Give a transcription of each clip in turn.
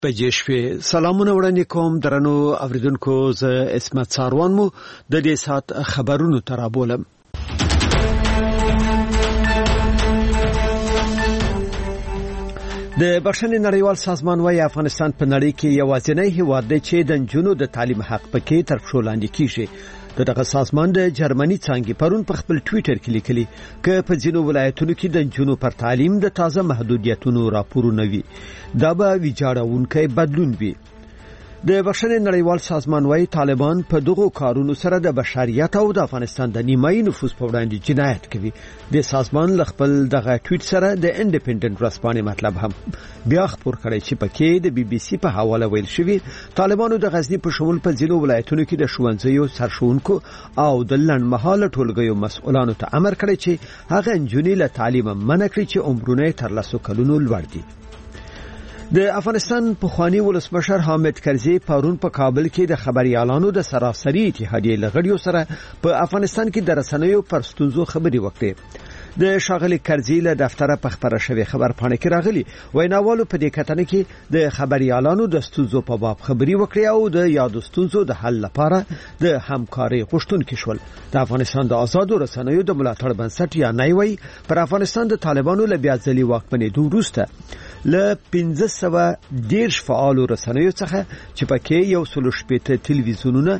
پېښې سلامونه وړاندې کوم درنو اوریدونکو ز اسمت ساروان مو د دې سات خبرونو ترابولم. د بشري نړیوال سازمان وايي افغانستان په نړۍ کې یوازینی هیواد دی چې د نجونو د تعلیم حق پکې تر پښو لاندې کیږي. دغه سازمان د جرمني څنګه پرون په خپل ټوئیټر کې لیکلي چې په ځینو ولایتونو کې د نجونو پر تعلیم د تازه محدودیتونو راپورونه وي. دا به ویجاړونکي بدلون وي. د بشري نړیوال سازمان وايي طالبان په دغه کارونو سره د بشریت او د افغانستان د نیمایي نفوس په وړاندې جنایت کوي. د سازمان خپل دغه ټویټ سره د انډیپندنت رسپانې مطلب هم بیا خبر کړی چې پکې د بي بي سي په حواله ویل شوی طالبانو د غزنی په شمول په ځینو ولایتونو کې د ښوونځیو سرښوونکو او د لنډمهاله ټولګیو مسؤلانو ته امر کړی چې هغه نجونې له تعلیم منع کړي چې عمرونه تر 10 کلونو لوړ دي. د افغانستان پخوانی ولسمشر حامد کرزي پرون په کابل کې د خبريالانو د سراسري اتحادیې لغړیو سره په افغانستان کې د رسنیو پر ستونزو خبري وکړي. د شاغلي کرزي له دفتره په خبره شوی خبر پاڼه کې راغلي ویناوالو په دې کتنه کې د خبريالانو د ستونزو په باب خبري وکړي او د یادو ستونزو د حل لپاره د همکاري غوښتونکي شول. د افغانستان د آزادو رسنیو د ملاتړ بنسټ یا نایوي پر افغانستان د طالبانو له بیا ځلي واکمنۍ وروسته له 1510 فعالو رسنیو څخه چې پکې 160 تلویزیونونه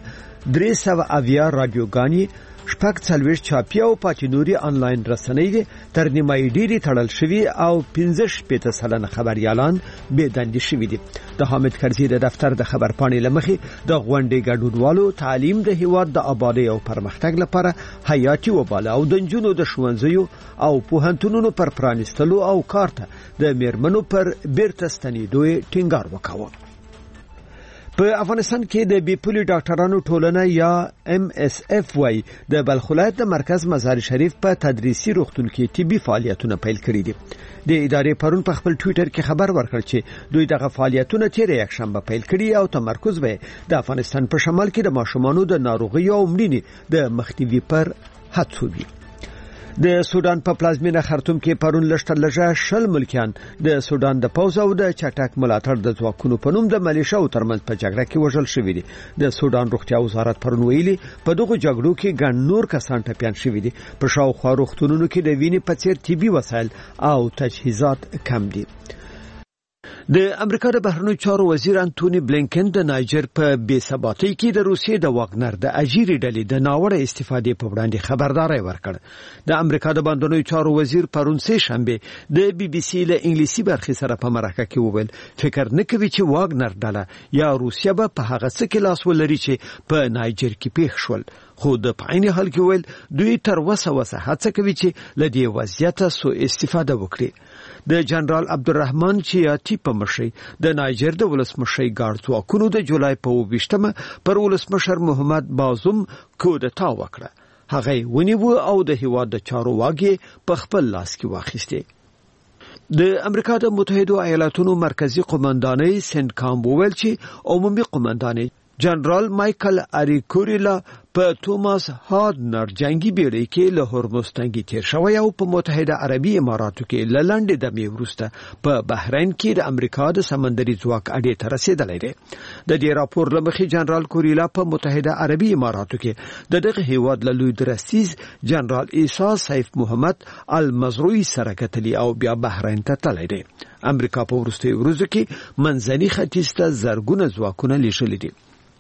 300 رادیوګانې شپږ څلوېښت چاپي او پاتینوري انلاین رسنۍ تر نیمایي ډیری تړل شوی او 15% خبريالان بې دندې شوی دي. د حامد کرزي د دفتر د خبرپاڼې لمخې د غونډې ګډونوالو تعلیم د هیواد د آبادی او پرمختګ لپاره حیاتي وباله او د نجونو د ښوونځیو او پوهنتونونو پر پرانیستلو او کارته د میرمنو پر بیرته ستنېدو ټینګار وکاوه. په افغانستان کې د بیپولي ډاکټرانو ټولنه یا MSF وايي د بلخ ولایت د مرکز مزار شریف په تدریسي روغتون کې طبي فعالیتونه پیل کړي دي. د ادارې پرون په خپل ټوئیټر کې خبر ورکړ چې دوی دغه فعالیتونه تیر یکشنبه پیل کړي او تمرکز به د افغانستان په شمال کې د ماشومانو د ناروغیو او مړینې د مخنیوي پر هڅو وي. د سودان په پلازمینه خرطوم کې پرون لږه شل ملکیان د سودان د پوز او د چټک ملاتړ د ځواکونو په نوم د ملیشیا او ترمنځ په جګړه کې وژل شوی دي. د سودان روغتیا وزارت پرون ویلي په دغه جګړو کې ګڼ نور کسان ټپيان شوی دي. په شاوخوا روغتونونو کې د وینې په څیر طبي وسایل او تجهیزات کم دي. د امریکا د بهرنیو چارو وزیر انټونی بلینکن د نایجر په بی‌ثباتۍ کې د روسیې د واګنر د اجیری ډلې د ناوړه استفادې په وړاندې خبرداري ورکړ. د امریکا د بهرنیو چارو وزیر پرون سه شنبه د بي بي سي له انګلیسي برخې سره په مرکه کې وویل فکر نه کوي چې واګنر ډله یا روسیه به په هغه څه کې لاس ولري چې په نایجر کې پیښ شول. خو د پاین حال کې ویل دوی تر وسه هڅه کوي چې له دې وضعیت سو استفاده وکړي. د جنرال عبدالرحمن چیاتی په مشرۍ د نایجر د ولسمشي ګارد ځواکونو د جولای په 28مه پر ولسمشر محمد بازوم کودتا وکړه. هغه ونیو او د هیواد د چارو واګي په خپل لاس کې واخیسته. د امریکا د متحده ایالاتونو مرکزی قومندانۍ سنکام وویل چې عمومي قومندانۍ جنرال مایکل اریکوریلا په توماس هاردنر جنگي بیړۍ کې له هرمز تنګي تیر شوی او په متحده عربي اماراتو کې لنډه د میورسته په بحرین کې د امریکا د سمندري ځواک اډې ته رسیدلی دی. د دې راپور لمخې جنرال کوریلا په متحده عربي اماراتو کې د دغه هیواد له لوی درستیز جنرال عیسی سیف محمد المزروعي سره کتلی او بیا بحرین ته تللی دی. امریکا په وروستي ورځو کې منځني ختیځ ته زرګونه ځواکونه لیږلي دي.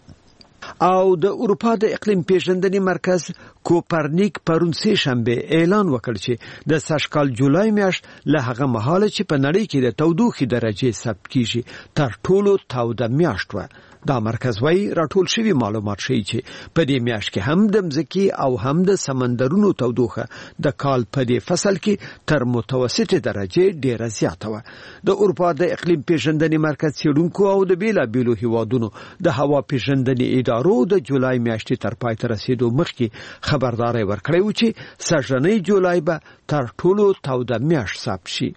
او د اروپا د اقلیم پیژندنې مرکز کوپرنیک پرون سه شنبه اعلان وکړ چې د سږکال جولای میاشت له هغه مهاله چې په نړۍ کې د تودوخې درجه ثبت کیږي تر ټولو توده میاشت و. دا مرکز وايي راټول شوی معلومات ښیي چې په دې میاشت کې هم د مځکې او هم د سمندرونو تودوخه د کال په دې فصل کې تر متوسطه درجه ډیره زیاته و. د اروپا د اقلیم پیژندنې مرکز څېړونکو او د بیلابیلو هیوادونو د هوا پیژندنې ادارو د جولای میاشتې تر پای ته رسیدو مخکې خبرداري ورکړې و چې سږنۍ جولای به تر ټولو توده میاشت ثبت شي.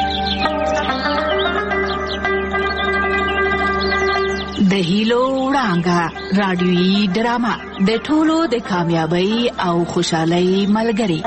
د هیلو وړانګې څانګه رادیويي ډرامه د ټولو د کامیابی او خوشحالۍ ملګری.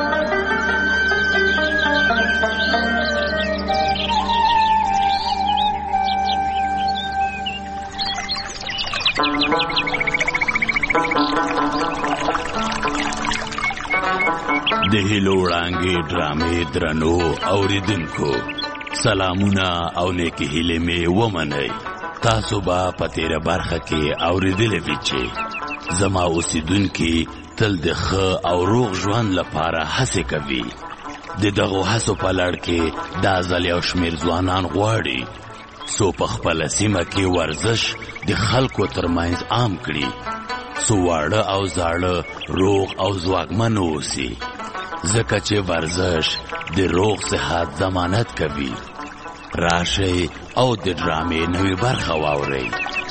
د هیلو وړانګې ډرامې درنو اوریدونکو سلامونه او نیکی هیلې مې ومنئ. تاسو به په تیره برخه کې اوریدلې وي چې زما اوسیدونکي تل د ښه او روغ ژوند لپاره هڅې کوي. د دغو هڅو په لړ کې دا ځل یو شمېر ځوانان غواړي څو په خپله سیمه کې ورزش د خلکو ترمنځ عام کړي، څو واړه او زاړه روغ او ځواکمن اوسي، ځکه چې ورزش د روغ صحت ضمانت کوي. راشئ او د ډرامې نوې برخه واورئ.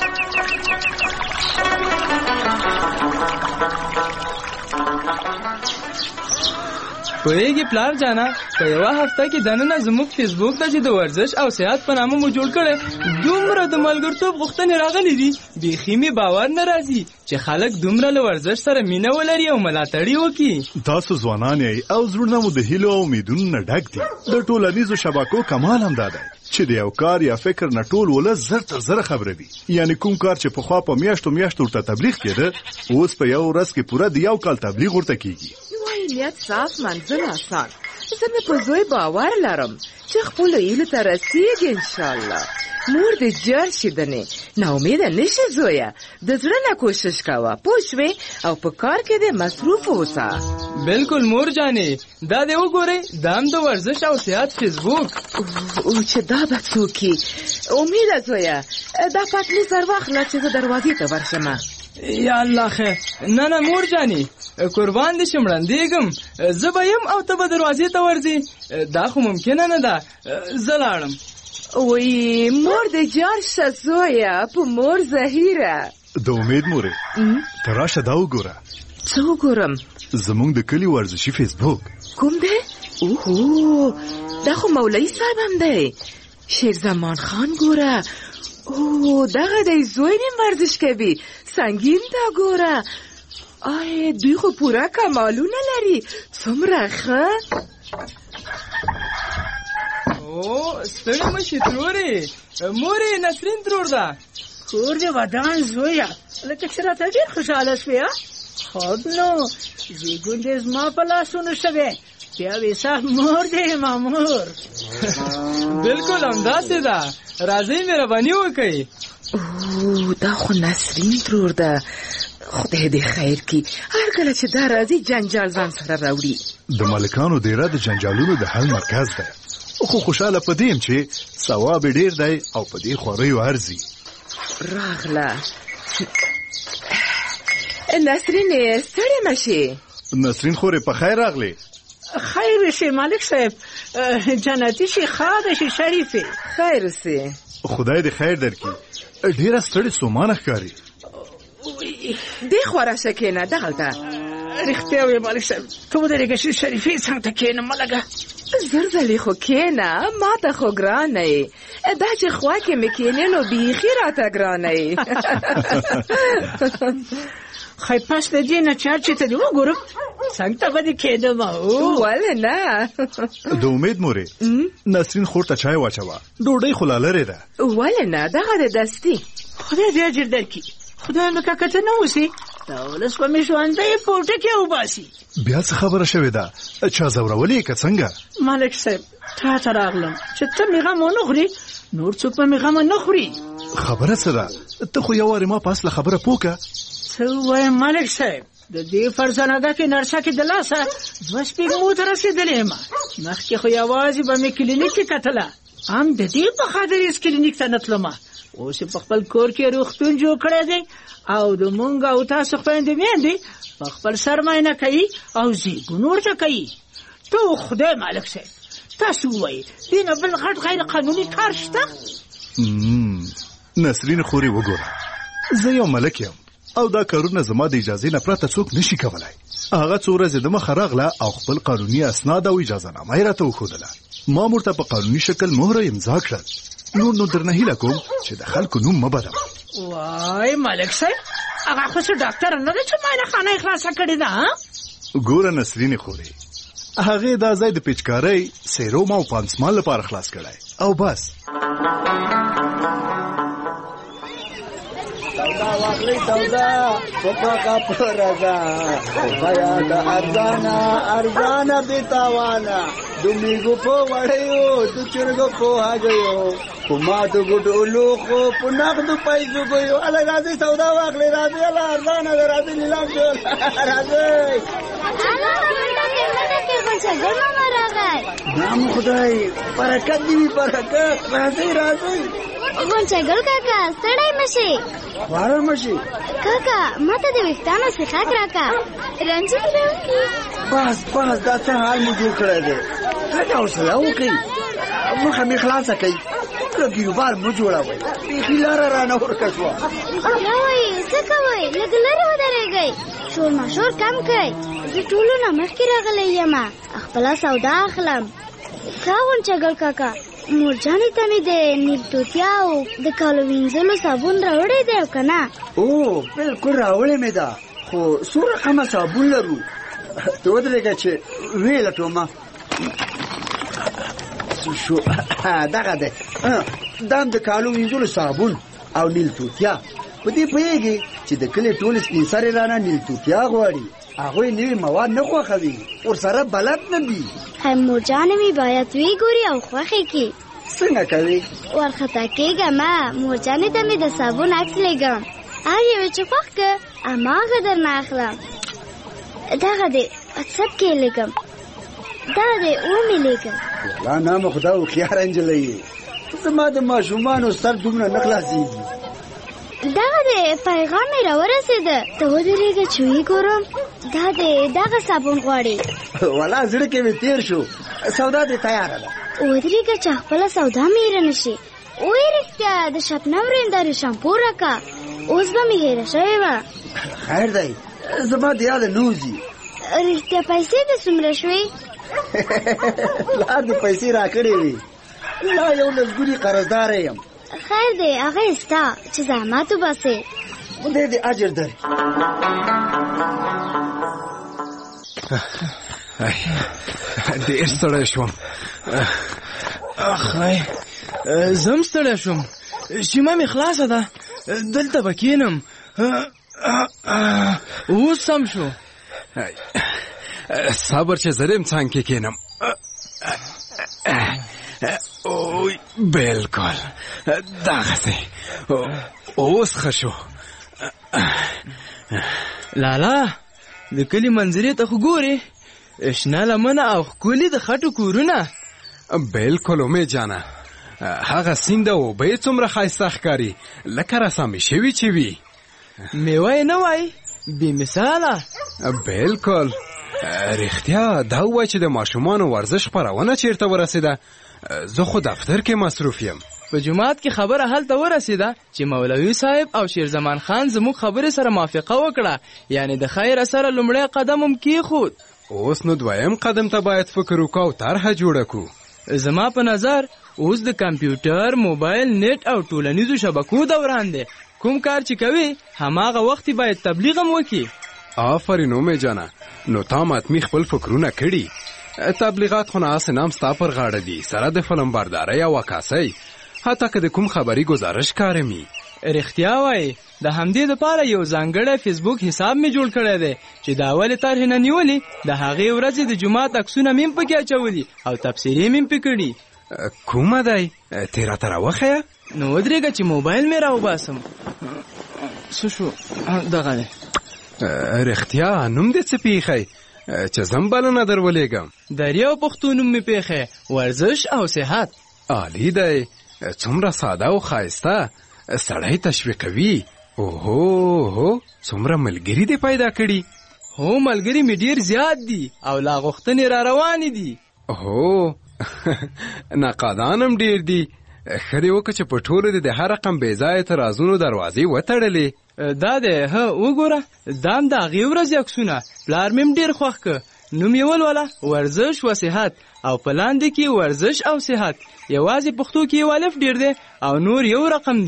پوهیږي پلار جانا په یوه هفته کې دننه زموږ فیسبوک ته چې د ورزش او صحت په نامه مو جوړ کړی دومره د ملګرتوب غوښتنې راغلي دي بیخي مې باور نه راځي چې خلک دومره له ورزش سره مینه ولري او ملاتړ وکړي. تاسو ځوانان یې او زړونه مو د هیلو او امیدونو نه ډک دي. د ټولنیزو شبکو کمال هم دا دی چې د یو کار یا فکر نه ټول ولس زر تر زره خبره وي. یعنی کوم کار چې پخوا په میاشتو ورته تبلیغ کېده اوس په یو ورځ کې پوره د یو کال تبلیغ ورته کېږي. نیت صاف منزل آسان. زه مې په زوی باور لرم چې خپلو هیلو ته رسیږي انشاءالله. مور دې جار شي دنې ناامیده نشي زویه، د زړه نه کوشش کوه پوه شوې او په کار کې دې مصروف اوسه. بالکل مور جانې دا دې وګورئ دا هم د ورزش او صحت فیسبوک او چې دا به څوک وي. امیده زویه دا پتلي سر واخله چې زه دروازې ته ورشمه. یا الله خیر. نه مور جانې قربان دې شم وړاندېږم زه به یم او ته به دروازې ته ورځې دا خو ممکنه نه ده. زه لاړم. وی مور دې جار شه زویه په مور زهیره. د امید مورې ته راشه دا وګوره. څه وګورم؟ زمونږ د کلي ورزشي فیسبوک. کوم دی؟ اوهو دا خو مولوي صاحب هم دی. شیر زمان خان ګوره. اوه دغه دی زوی نیم ورزش کوي. سنگین تا ګوره. آی دوی خو پوره کمالونه لري. څومره ښه. او ستړی مشي ترورې مورې نسرین ترور ده. کور دې ودان زویه لکه چې راته ډېر خوشحاله شوې. خود نو زیږون دې زما په لاسونو شوې بیا وې صاحب مور دې مامور. بالکل همداسې ده. راځئ مهرباني وکړئ. او دا خو نسرین ترور ده. خدای دې خیر کړي. هر کله چې دا راځي جنجال ځان سره راوړي. د مالکانو دیره د جنجالونو د حل مرکز ده. خو خوشاله پدیم چې ثواب ډیر دی او په دې خوریو ارزي. راغله نسرین ستړی مشي. نسرین خورې په خیر راغلی. خیر شي مالک صاحب جنتی شي خاده شي شریفه. خیر سي خدای دې خیر درکړي. ډیره ستړی سومانه ښکاري. دې خورا شکینه دغلته رښتیا وې مالک صاحب ته ودرېږه چې شریفې څنګ ته کېنه ملګه. زرزلې خو کېنه ما ته خو ګرانه یې. دا چې خوا کې مې کېنې نو بیخي راته ګرانه یې. خی پس د دې نه چې ته دې وګورم څنګ ته به دې کېدم. ولې نه. د امید مورې نسرین خور ته چای واچوه. ډوډۍ خو لا لرې ده. ولې نه دغه د دستي. خدای دې اجر درکړي. خدای مې کاکته نه اوسي دا ولس به مې ژوندی پورته کې وباسي. بیا څه خبره شوې ده؟ چا ځورولې که څنګه؟ مالک صاحب تا ته راغلم چې ته مې غم ونه خوري نور څوک به مې غم نه خوري. خبره څه ده؟ ته خو یو وارې ما په اصله خبره پوه که. څه وایم مالک صاحب د دې فرزانګه کې نرسه کې د لاسه 2 سپېږمو ته رسېدلې یم. مخکې خو یوازې به مې کلینیک کې کتله هم د دې په خاطر هېڅ کلینیک ته نه تلمه. اوس په خپل کور کې روغتون جوړ کړی دی او د مونږ او تاسو خویندې میندې په خپل سر معاینه کوي او زیږون ورته کوي. ته خدای مالک صاحب تاسو ووایئ دې نه بل غټ غیر قانوني کار شته؟ نسرین خورې وګوره زه یو ملک یم او دا کارونه زما د اجازې نه پرته څوک نشي کولای. هغه څو ورځې د مخه راغله او خپل قانوني اسناد او اجازه نامه یې راته وښودله. ما ورته په قانوني شکل مهره امضا کړل. نو درنه هیله کوم چې د خلکو نوم مه بدوه. وای ملک صاحب هغه خو څه ډاکټر نه دی چې معاینه خانه خلاصه کړې ده. ګوره نسرین خوري هغه دا ځای د پیچکارۍ سیروم او پانسمان لپاره خلاص کړای او بس. سودا واخلې سودا پپا کا پرزا بیا د ارزانا بیتاوانا دومیګو په وړیو د چرګو په هاګیو کومه د ګډو لوخو په نغدو پیسو ګیو الله راځي سودا واخلې راځي الله ارزانا راځي لیلام جوړ راځي نام خدای برکت دی برکت راځي غونچګل کاکا ستړی مشي واره مشي کاکا ماته د وختانو څخه راکا رنجي راوکی بس دا څه حال مو جوړ کړی دی څنګه اوسه وکي مخه می خلاصه کوي لګي بار مو جوړاوي په لاره را نه ورکښوا راوي څه کوي لګلره ودرېږي شور ماشور کم کوي زه ټولو نه مخکې راغلی یم خپل سودا اخلم غونچګل کاکا مورجانې ته مې د نیل توتیا او د کالو وینځلو صابون راوړی دی او که نه؟ او بلکل راوړی مې ده خو څو رقمه صابون لرو ته ودرېږه چې ویې لټومه شو دغه دی دا هم د کالو وینځلو صابون او نیل توتیا په دې پوهېږي چې د کلي ټول سپین سرې رانه نیل توتیا غواړي هغوی نوي مواد نه خوښوي ورسره بلد نه دي مورجانې مې باید ویګوري او خوښې کړي څنګه کوي ورخطا کېږم مورجانې ته مې د صابون عکس لیږم هر یوې چې خوښ که هماغه درنه اخلم دغه دی وټساپ کې لیږم دغه دی ومې لیږم والله نامه خدا هوښیاره نجلۍ یې زما د ماشومانو سر دومره نه خلاصېږي دغه دی پیغام مې راورسېده ته ودرېږه چې ویګورم دا دی دغه صابون غواړي والله زړه کې مې تېر شو سودا دې تیاره ده ودرېږه چې خپله سودا مې هېره نه شي وایي رښتیا د شبنم رندارې شامپو راکه اوس به مې هېره شوې وه خیر دی زما د یاده نه وځي رښتیا پیسې دې څومره شوې پلار دې پیسې راکړې وې لا یو لسګوني قرضداره یم خیر دی هغه یې ستا چې زحمت وباسې خدای دې اجر درکړي ډېر ستړی شوم اخی زم ستړی شوم شیمه مې خلاصه ده دلته به کښېنم اوس سم شو صبر چې زه دې څنګ کې کښېنم بلکل دغسې اوس ښه شو لالا د کلي منظرې ته خو ګورې شنه لمنه او ښکلي د خټو کورونه بلکل امید جانه هغه سیند او اوبه یې څومره ښایسته ښکاري لکه رسامې شوي چې وي میوه یې نه وای بې مثاله بلکل رښتیا دا ووایي چې د ماشومانو ورزش خپرونه چیرته ورسېده زه خو دفتر کې مصروف یم په جماعت کې خبره هلته ورسېده چې مولوي صاحب او شیرزمان خان زموږ خبرې سره موافقه وکړه یعنی د خیر سره لومړی قدم هم کېښود اوس نو دویم قدم ته باید فکر وکړو او طرحه جوړه کړو زما په نظر اوس د کمپیوټر موبایل نیټ او ټولنیزو شبکو دوران دی کوم کار چې کوي هماغه وخت باید تبلیغ هم وکړي آفرین اومې جانه نو تا ماتمي خپل فکرونه کړي تبلیغات خو نه اسې نام ستا پر غاړه دي سره د فلم بردارۍ او عکاسۍ حتی که د کوم خبري گزارش کارمي رښتیا وایي د همدې دپاره یو ځانګړی فیسبوک حساب مې جوړ کړی دی چې د اولې طرحې نه نیولي د هغې ورځې د جومات عکسونه مې هم پکې اچولي او تبصرې مې هم پې کړي کومه دی تې راته راوښیه نو ودرېږه چې موبایل مې راوباسم څه شو دغه دی رښتیا نوم دې څه پیښی چې زم بلنه در ولېږم د یو پښتو نوم مې پیښی ورزش او صحت عالی دی څومره ساده او ښایسته سړی تشویقوي اوهو څومره ملګري دې پیدا کړي هو ملګري مې ډېر زیات دي او لا غوښتنې را روانې دي هو ناقادان هم ډېر دي ښه دې وکړه چې په ټولو دې د هر رقم بېځایه اعتراضونو دروازې وتړلې دا دی وګوره دا هم د هغې ورځې عکسونه پلار مې هم ډېر خوښ که نوم یې ولوله ورزش و صحت او په لاندې کې ورزش او صحت یوازې پښتو کې یو الف ډېر دی او نور یو رقم دی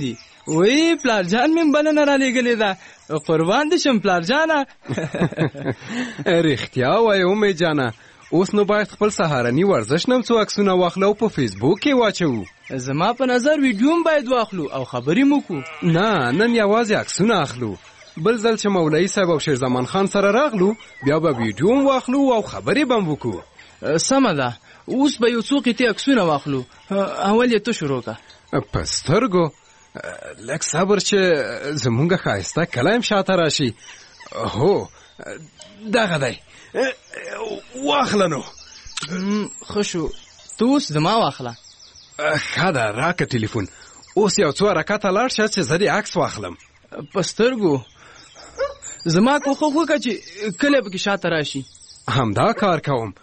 وی پلار جان مې بلنه را لېږلې ده، قربان دې شم پلار جانه. رښتیا وایې امې جانه، اوس نو باید خپل سهارني ورزش نم څو عکسونه واخلو او په فیسبوک کې واچوو. زما په نظر ویډیو هم باید واخلو او خبرې مو کو. نه، نن یوازې عکسونه اخلو، بل ځل چې مولوي صاحب او شیر زمان خان سره راغلو بیا به ویډیو هم واخلو او خبرې به هم وکړو. سمه ده، اوس به یو څو قطعې عکسونه واخلو. اول یې ته شروع که. په سترګو لږ صبر چې زمونږ ښایسته کلی هم شاته راشي. هو دغه دی، واخله نو. ښه شو، ته اوس زما واخله. ښه ده، راکه ټلیفون. اوس یو څو حرکته لاړ شه چې زه دې عکس واخلم. په سترګو زما کوښښ وکړه چې کلی پکې شاته راشي. همدا کار کوم.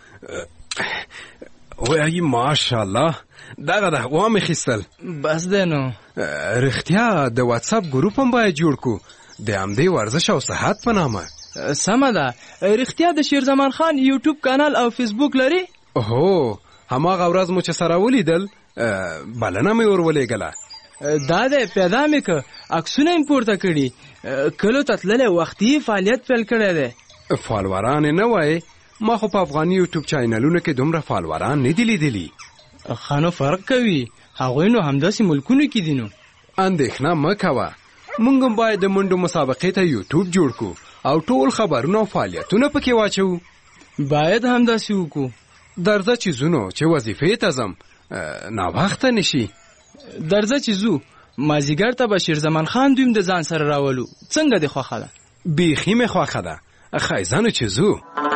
وایي ماشاءالله، دغه ده وامې خیستل. بس دی نو. رښتیا د واتساپ ګروپ هم باید جوړ کو د همدې ورزش او صحت په نامه. سمه ده. رښتیا د شیر زمان خان یوټیوب کانال او فیسبوک لري؟ هو، هماغه ورځ مو چې سره ولیدل بلنه مې ور ولېږله. دا دی پیدا مې که عکسونه یې پورته کړي، کلو ته تللی وختي فعالیت پیل کړی دی. فالوران یې نه وایې؟ ما خو په افغاني یوټیوب چینلونو کې دومره فالوران نه دي لیدلي. ښه نو فرق کوي، هغوی نو همداسې ملکونو کې دي. نو اندېښنه مه کوه، موږ هم باید د منډو مسابقې ته یوټیوب جوړ کو او ټول خبرونه او فعالیتونه پکې واچو. باید همداسې وکړو. درځه چې ځو چې وظیفې ته ځم، ناوخته نشي. درځه چې ځو، مازدیګر ته به شیر زمان خان دویم د ځان سره راولو. څنګه دې خوښه ده؟ بیخي مې خوښه ده. ښایزانو چې ځو.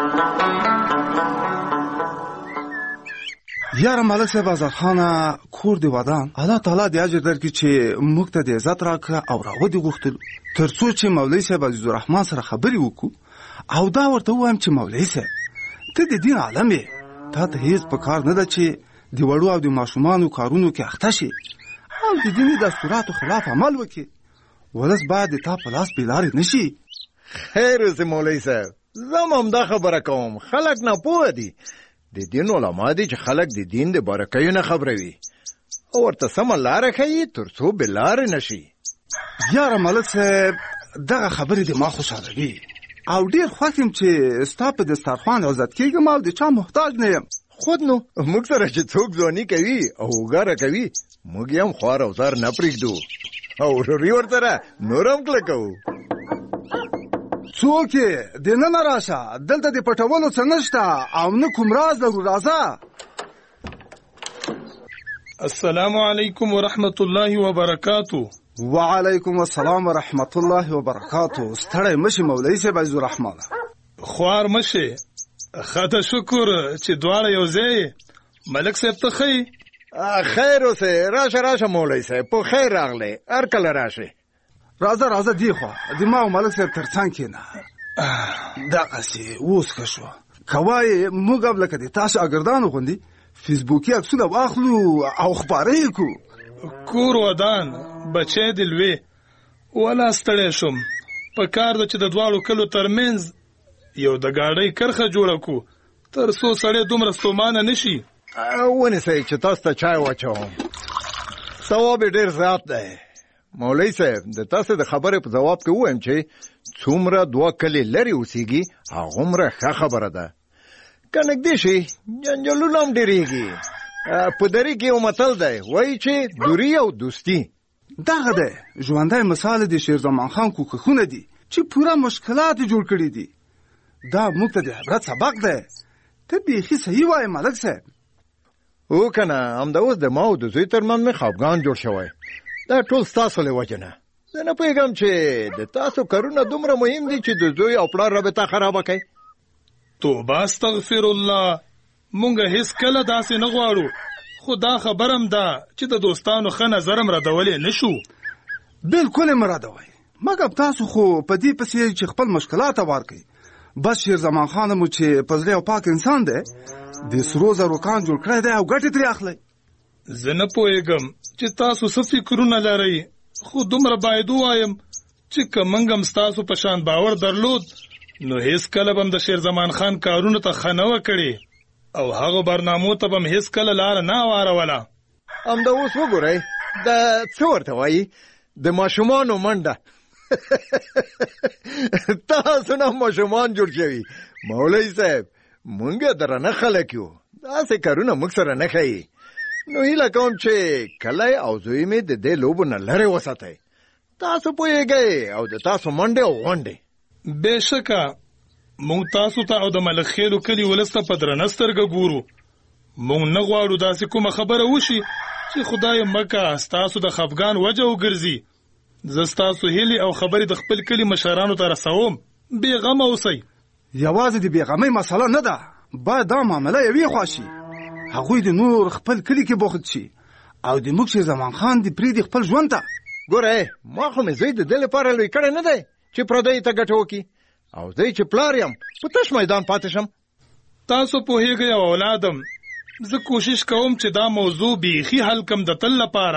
یاره ملک صاحب آزادخانه کور دی ودان، الله تعالی دې اجر درکړي چې موږ ته د عزت راکړه او راودې غوښتلو تر څو چې مولوي صاحب عزیز الرحمن سره خبرې وکړو او دا ورته ووایم چې مولوي صاحب ته د دین عالم یې، تا ته هیڅ په کار نه ده چې د وړو او د ماشومانو کارونو کې اخته شي او د دیني دستوراتو خلاف عمل وکړي. ولس باید د تا په لاس بې لارې نه شي. خیر اوسې مولوي صاحب، زه هم همدا خبره کوم. خلک ناپوهه دي. د دین علما دي چې خلک د دین د بارکیو نه خبروي او ورته سمه لاره ښیي تر څو بې لارې نه شي. یاره ملک صاحب دغه خبرې د ما خوشحالوي او ډېر خوښ یم چې ستا په دسترخوان عزت کېږم او د چا محتاج نه یم. خود نو موږ سره چې څوک ځواني کوي او وګاره کوي موږ یې هم خوار او زار نه پرېږدو او وروري ورسره نور هم کلکوو. څوک یې دننه راشه، دلته د پټولو څه نشته او نه کوم راز لرو. راځه. السلام علیکم ورحمت الله وبرکاتو. وعلیکم السلام ورحمت الله وبرکاتو. ستړی مشي مولوي صاحب عزیز الرحمن. خوار مشي. خاطر شکر چې دواړه یو ځای. ملک صاحب ته ښه خیر اوسې. راشه راشه مولوي صاحب، په خیر راغلی، هر کله راشه. راځه دی خوا د ما او ملک صاحب تر څنګ کېنه. دغسې اوس ښه شوه. که وایې موږ هم لکه د تا شاګردانو غوندې فیسبوکي عکسونه واخلو او خپاره یې کړو. کور ودان بچی د لوی ولا ستړی شوم. په کار ده چې د دواړو کلو ترمنځ یو د ګاډۍ کرښه جوړه کړو تر څو سړی دومره ستومانه نشي. ونیسئ چې تاسو ته چای واچوم. ثواب یې ډېر زیات دی. مولوي صاحب د تاسو د خبرې په جواب کې ووایم چې څومره دوه کلي لرې اوسېږي هغومره ښه خبره ده. که نږدې شي جنجالونه هم ډېرېږي. په دري کې یو متل دی وایي چې دوری او دوستي. دغه دی ژوندی مثال د شیر زمان خان کوښښونه دي چې پوره مشکلات جوړ کړي دي. دا موږ ته د عبرت سبق دی. ته بیخي صحیح وایې ملک صاحب. او که نه همدا اوس د ما او د زوی ترمنځ مې خفګان جوړ شوی. دا ټول ستاسو له وجې نه. زه نه پوهېږم چې د تاسو کارونه دومره مهم دي چې د زوی او پلار رابطه خرابه کوي. توبه استغفر الله. مونږ هیڅ کله داسې نه غواړو، خو دا خبرم ده چې د دوستانو ښه نظر هم ردولی نه شو. بلکل یې مه ردوئ، مګر تاسو خو په دې پسې چې خپل مشکلات هوار کړئ. بس شیر زمان خان مو چې په زړه او پاک انسان دی، د سرو زرو کان جوړ کړی دی او ګټې ترې اخلئ. زه نه پوهېږم چې تاسو څه فکرونه لرئ، خو دومره باید ووایم چې که موږ هم ستاسو په شان باور درلود نو هیڅ کله به هم د شیر زمان خان کارونو ته ښه نه وکړي او هغو برنامو ته به هم هیڅ کله لاره نه واروله. همدا اوس وګورئ دا څه ورته وایي د ماشومانو منډه. تاسو نه ماشومان جوړ شوي مولوي صاحب، مونږ درنه خلک یو، داسې کارونه موږ سره نه ښایي. نو هیله کوم چې کلی او زوی مې د دې لوبو نه لرې وساتئ. تاسو پوهېږئ او د تاسو منډې او غونډې. بېشکه مونږ تاسو ته او د ملک خیلو کلي ولس ته په درنه سترګه ګورو. مونږ نه غواړو داسې کومه خبره وشي چې خدای مکه ستاسو د خفګان وجه وګرځي. زه ستاسو هیلې او خبرې د خپل کلي مشرانو ته رسوم. بېغمه اوسئ. یوازې د بېغمۍ مسله نه ده، باید دا معامله یوې خوا شي. هغوی د نور خپل کلي کې بوخت شي او د موږ شیرزمان خان د پرېږدي خپل ژوند ته. ګوره ما خو مې زوی د دې لپاره لوی کړی نه دی چې پردیو ته ګټه وکړي، او زه چې پلار یم په تش میدان پاتې شم. تاسو پوهېږئ او اولادم، زه کوشش کوم چې دا موضوع بیخي حل کم د تل لپاره.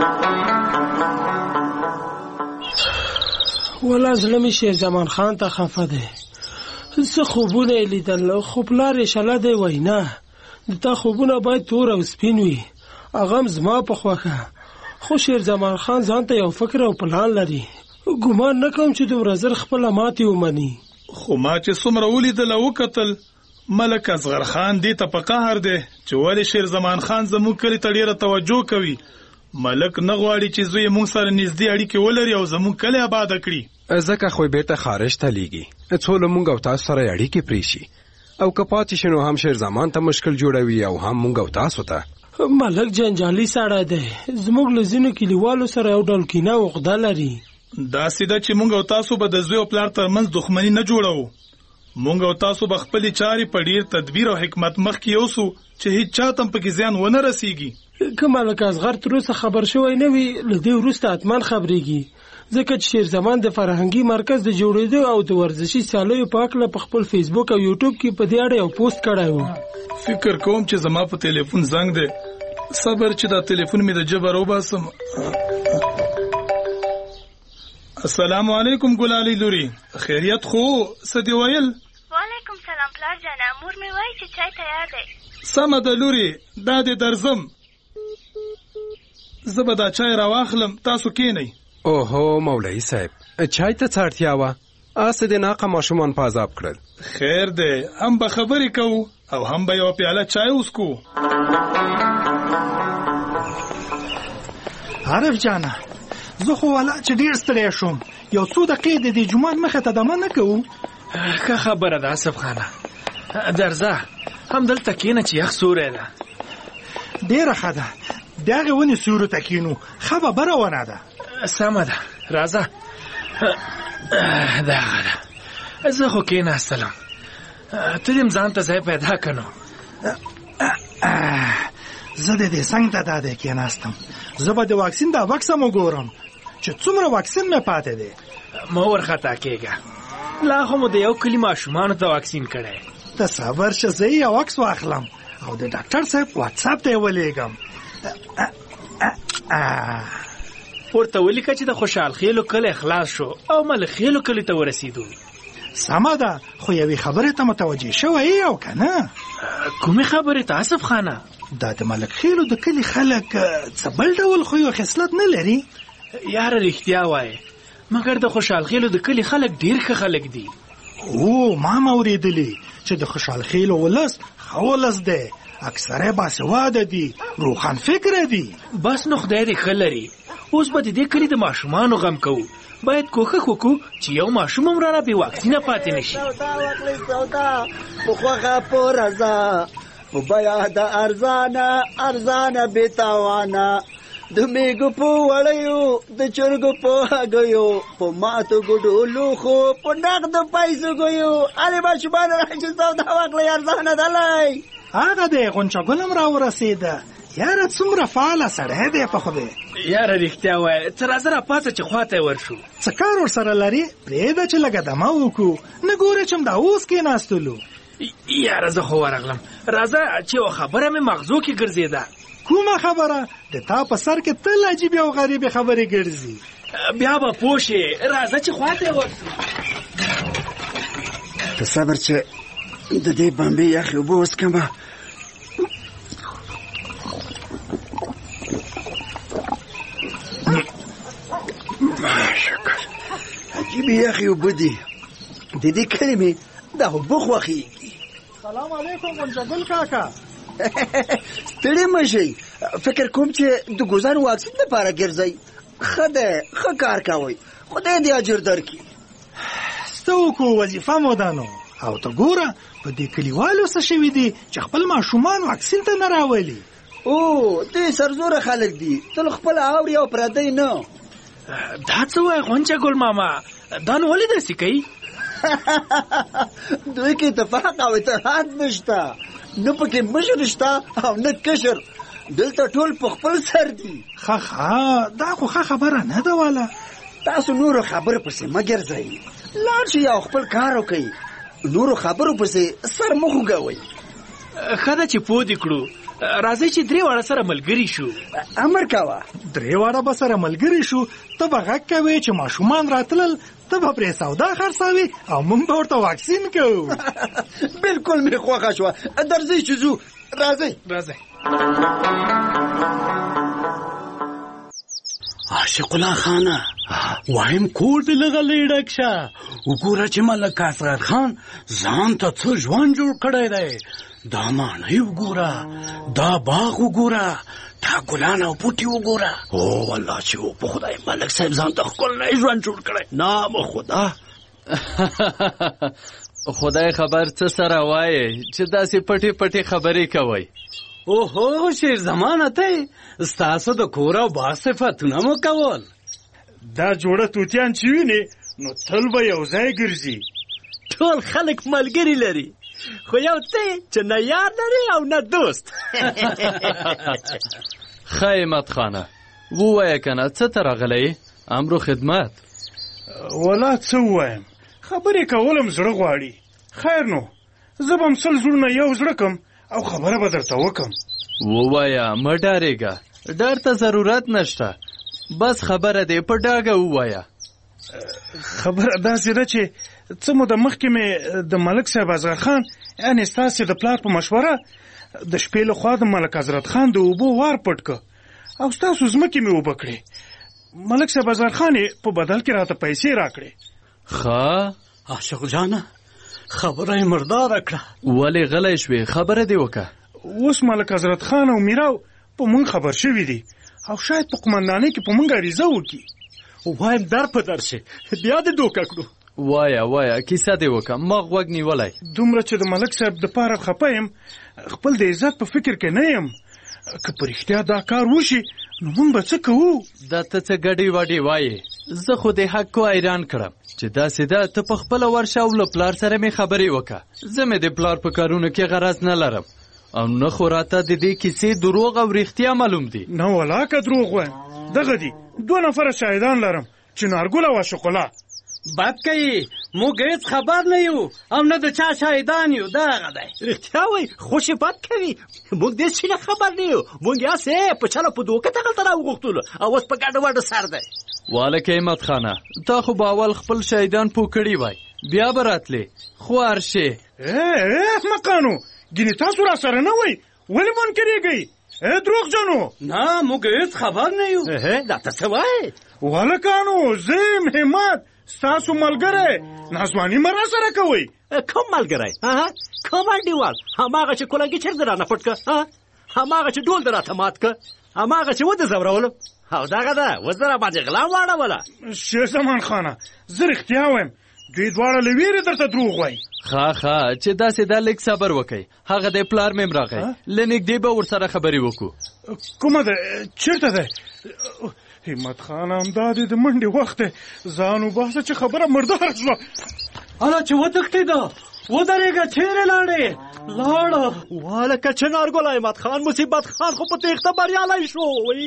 ولا زړه مې شیرزمان خان ته خفه دی. زه خوبونه یې لیدل خو پلار یې شله دی وینا. د تا خوبونه باید تور او سپین وي، هغه هم زما په خوښه. خو شیرزمان خان ځان ته یو فکر او پلان لري. ګمان نه کوم چې دومره زر خپله ماتې ومني. خو ما چې څومره ولیدل او وکتل، ملک اصغر خان دې ته په قهر دی چې ولې شیرزمان خان زموږ کلي ته ډېره توجه کوي. ملک نه غواړي چې زوی موږ سره نږدې اړیکې ولري او زموږ کلی آباده کړي. ځکه خو بیرته خارج ته لیږي څو له موږ او تاسو سره اړیکې پرېښي، او که پاتې شي نو هم شیرزمان ته مشکل جوړوي او هم موږ او تاسو ته. ملک جنجالي سړی دی، زموږ له ځینو کلیوالو سره یو ډول کینه او عقده لري. داسې ده چې موږ او تاسو به د زوی او پلار ترمنځ دښمني نه جوړوو. موږ او تاسو به خپلې چارې په ډېر تدبیر او حکمت مخکې یوسو چې هیڅ چا ته هم پکې زیان ونه رسېږي. که ملک اصغر تر اوسه خبر شوی نه وي، له دې وروسته حتما خبرېږي، ځکه چې شیرزمان د فرهنګي مرکز د جوړېدو او د ورزشي سیالیو په هکله په خپل فیسبوک او یوټیوب کې په دې اړه یو پوسټ کړی و. فکر کوم چې زما په تلیفون زنګ دی. صبر چې دا تلیفون مې د جبه راوباسم. السلام علیکم ګلالۍ لوري، خیریت خو څه دې ویل؟ وعلیکم سلام پلار جانه، مور مې وایي چې چای تیار دی. سمه ده لوري، دا دې درځم. زه به دا چای راواخلم، تاسو کینئ. اوهو مولوي صاحب، چای ته څه اړتیا وه؟ اسې د ناقه ماشومان په عذاب کړل. خیر دی، هم به خبرې کوو او هم به یوه پیاله چای وڅکو. عارف جانه، زه خو والا چې ډېر ستړی شوم، یو څو دقیقې د دې جومات مخې ته دمه نه کوو؟ ښه خبره ده آصف خانه، درځه همدلته کښېنه چې یخ سوری ده. ډېره ښه ده، د هغې ونې سیوري ته کښېنو، ښه خبره ونه ده. سمه ده، راځه. دغه ده، زه خو کښېناستلم، ته دې ځان ته ځای پیدا که نو. زه د دې څنګ ته دادی کښېناستم، زه به د واکسین دا بکس هم وګورم چې څومره واکسین مې پاتې دی. مه ورخطا کېږه، لا خو مو د یو کلي ماشومانو ته واکسین کړی. ته صبر شه، زه یې یو عکس واخلم او د ډاکټر صاحب واتساپ ته یې ولېږم. ورته ولیکه چې د خوشحال خیلو کلی خلاص شو او ملک خیلو کلي ته ورسېدو. سمه ده، خو یوې خبرې ته متوجه شوی او که نه؟ کومې خبرې ته آصف خانه؟ دا د ملک خیلو د کلي خلک څه بل ډول خوی او خصلت نه لري؟ یاره رښتیا وایې، مګر د خوشحال خیلو د کلي خلک ډېر ښه خلک دي. او ما اورېدلي چې د خوشحال خیلو ولس ښه ولس دی، اکثره باسواده دي، روښان فکره دي. بس نو خدای دې ښه لري. اوس به د دې کلي د ماشومانو غم کوو، باید کوښښ وکړو چې یو ماشوم هم رانه بې واکسینه پاتې نه شي. سودا په خوښه په رضا، په بیه د ارزانه بې تاوانه، د میږو په وړیو د چرګو په هګیو، په ماتو ګوډو لوښو په نغدو پیسو ګیو. هلې ماشومانو راشئ سودا واخلئ، ارزانه دلی. هغه دی غونچه ګل هم راورسېده. یاره څومره فعاله سړی دی په خدای. یاره رښتیا وایه، ته راځه راپاڅه چې خوا ته یې ورشو. څه کار ورسره لرې؟ پرېږده چې لږه دمه وکړو، نه ګورې چې همدا اوس کېناستلو. یاره زه خو ورغلم، راځه چې یوه خبره مې مغزو کې ګرځېده. کومه خبره؟ د تا په سر کې تل عجیبې او غریبې خبرې ګرځي. بیا به پوه شې، راځه چې خوا ته یې ورشو. ته صبر چې د دې بمبې یخې اوبه وڅکمه. یخې اوبه دي د دې کلي مې دا اوبه خوښېږي. سلام علیکم غنجګل کاکا. ستړي مه شئ، فکر کوم چې د ګوزن واکسین لپاره ګرځئ. ښه دی، ښه کار کوئ، خدای دې اجر درکړي. څه وکړو، وظیفه مو ده نو. او ته ګوره په دې کلیوالو څه شوي دي چې خپل ماشومان واکسین ته نه راولي. او دوی سرزوره خلک دي، تل خپله اوري او پردی نه. دا څه وایي غونچه ګل ماما، دا نو ولې داسې کوي؟ دوی کې اتفاق او اتحاد نشته، نه پکې مشر شته او نه کشر، دلته ټول په خپل سر دي. ښه دا خو ښه خبره نه ده والا. تاسو نورو خبرو پسې مه ګرځئ، لاړ شئ او خپل کار وکئ، نورو خبرو پسې سر مه خوږوئ. ښه ده چې پوه دې کړو. راځئ چې درې واړه سره ملګري شو. امر کوه. درې واړه به سره ملګري شو، ته به غږ کوې چې ماشومان راتلل، ته به پرې سودا خرڅوې او موږ به ورته واکسین کوو. بالکل مې خوښه شوه. درځئ چې ځو. راځئ. عاشق الله خانه، وایم کور دې لږه لیډک شه. وګوره چې ملک اصغر خان ځان ته څه ژوند جوړ کړی دی. دا ماڼۍ وګوره، دا باغ وګوره، دا ګلان او بوټي وګوره. او والله چې په خدای ملک صاحب ځان ته ښکلی ژوند جوړ کړی. نام خدا. خدای خبر څه سره وایې چې داسې پټې پټې خبرې کوئ. اوهو شیر زمانه ته ستاسو د کور او باغ صفتونه مو کول. دا جوړه توتیان چې وینې نو تل به یو ځای ګرځي. ټول خلک ملګري لري، خو یو ته چې نه یار لري او نه دوست. ښه همت خانه، ووایه که نه څه ته راغلی؟ امرو خدمت. ولا څه ووایم، خبرې کولم زړه غواړي. خیر نو زه به م 100 زړونه یو زړه کم او خبره به درته وکم. ووایه، مه ډارېږه، ډار ته ضرورت نشته، بس خبره دې په ډاګه ووایه. خبره داسې ده چې څه موده مخکې مې د ملک صاحب اصغر خان، یعنې ستاسې د پلار په مشوره، د شپې لخوا د ملک حضرت خان د اوبو وار پټ که او ستاسو ځمکې مې اوبه کړې. ملک صاحب اصغر خان یې په بدل کې راته پیسې راکړې. ښه عاشق جانه، خبره یې مرداره کړه. ولې غلی شوې؟ خبره دې وکړه. اوس ملک حضرت خان او میراو په مونږ خبر شوي دي او شاید په قمندانۍ کې په مونږ عریضه وکړي. وایم در په در شي، بیا دې دوکه کړو. وایه کیسه دې وکړه، ما غوږ نیولی. دومره چې د ملک صاحب د پاره خفه یم، خپل د عزت په فکر کې نه یم. که په رښتیا دا کار وشي نو مونږ به څه کوو؟ دا ته څه ګډې وډې وایې؟ زه خو دې حق کو حیران کړم چې داسې ده. ته په خپله ورشه او له پلار سره مې خبرې وکړه. زه مې د پلار په کارونو کې غرض نه لرم او نه خو راته د دې کیسې دروغ او رښتیا معلوم دي. نه ولا که دروغ وایم، دغه دي 2 نفره شاهدان لرم چې نارګل او عاشق الله. بد کوي، موږ هیڅ خبر نه یو او نه د چا شاهدان یو. دغه دی. رښتیا وایي، خوشې بد کوي، موږ دې شي نه خبر نه یو. موږ یاسې په چلو په دوکه دغلته راوغوښتلو او اوس په ګډه وډه سر دی. والک همت خانه، تا خو به اول خپل شاهدان پوه کړي وای، بیا به راتلې. خو هرشې احمقانو، ګینې تاسو را سره نه وئ، ولې منکرېږئ؟ دروغ جنو. نه موږ هیڅ خبر نه یو. دا ته څه وایې؟ والکانو، زه یم همت، ستاسو ملګری. نازواني مه را سره کوئ. کوم ملګری؟ کوم انډیوال؟ هماغه چې کولنګي چرګ دې رانه پټ که، هماغه چې ډول دې راته مات که، هماغه چې ودې ځورولو، او دغه ده اوس دې راباندې غلا واړوله. شیر زمان خانه، زه رښتیا وایم، دوی دواړه له ویرې درته دروغ وایي. ښه چې داسې دا لږ صبر وکئ. هغه دی پلار مې راغی، له نږدې به ورسره خبرې وکړو. کومه ده؟ چېرته دی؟ همت خان، همدا دی د منډې وخت دی، ځان وباسه چې خبره مرداره شوه. هله چې وتښتېده، ودرېږه، چیرې لاړې؟ لاړه. والکه چنارګل همت خان، مصیبت خان خو په تېښته بریالی شو.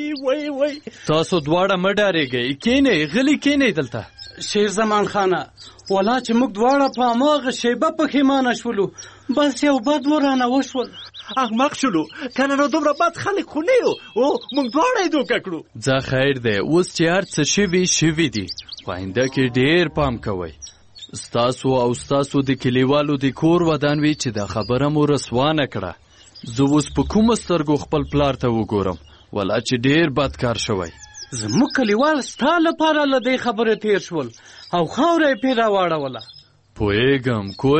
وی تاسو دواړه مه ډارېږئ، کښېنئ، غلي کښېنئ دلته. شیر زمان خانه، ولا چې موږ دواړه په هماغه شیبه پښیمانه شولو، بس یو بد ورانه وشول. احمق شولو، کنه نو دومره بد خلک خو نه یو، او موږ دواړه یې دوکه کړو. ځه خیر دی، اوس چې هر څه شوي دي، په آینده کې ډېر پام کوئ. ستاسو او ستاسو د کلیوالو د کور ودان وي چې دا خبره مو رسوا نه کړه. زه اوس په کومه سترګو خپل پلار ته وګورم، ولا چې ډېر بد کار شوی. زموږ کلیوال ستا لپاره له دې خبرې تیر شول او خاوره یې پرې راواړوله. پوهېږم کور